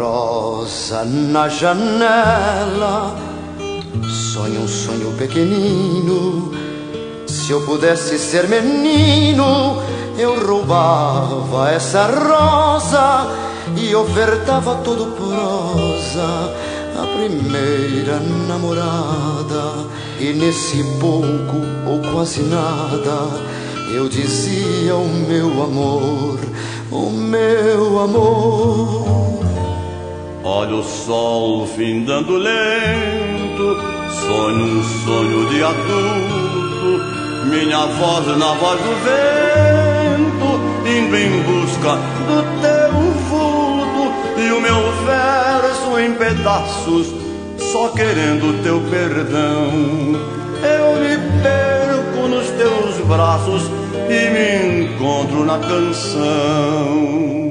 rosa na janela, sonho um sonho pequenino. Se eu pudesse ser menino, eu roubava essa rosa e ofertava todo prosa a primeira namorada. E nesse pouco ou quase nada eu dizia o meu amor, o meu amor. Olha o sol findando lento, sonho um sonho de adulto, minha voz na voz do vento, indo em busca do teu vulto, e o meu verso em pedaços, só querendo teu perdão. Eu me perco nos teus braços e me encontro na canção.